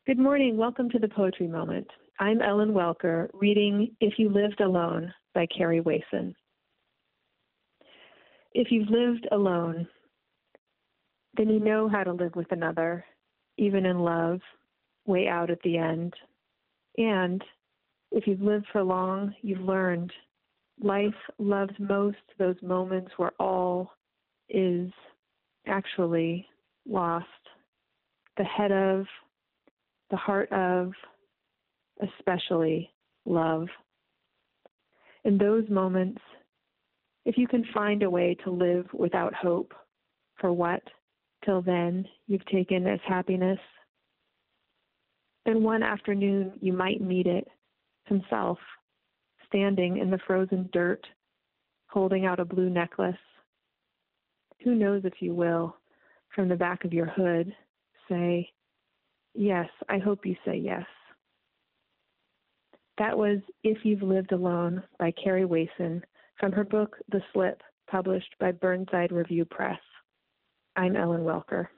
Good morning. Welcome to the Poetry Moment. I'm Ellen Welker, reading If You Lived Alone by Carrie Wason. If you've lived alone, then you know how to live with another, even in love, way out at the end. And if you've lived for long, you've learned life loves most those moments where all is actually lost. The head of, the heart of, especially love. In those moments, if you can find a way to live without hope for what, till then, you've taken as happiness, then one afternoon you might meet it himself, standing in the frozen dirt, holding out a blue necklace. Who knows if you will, from the back of your hood, say, yes, I hope you say yes. That was If You've Lived Alone by Carrie Wason from her book, The Slip, published by Burnside Review Press. I'm Ellen Welker.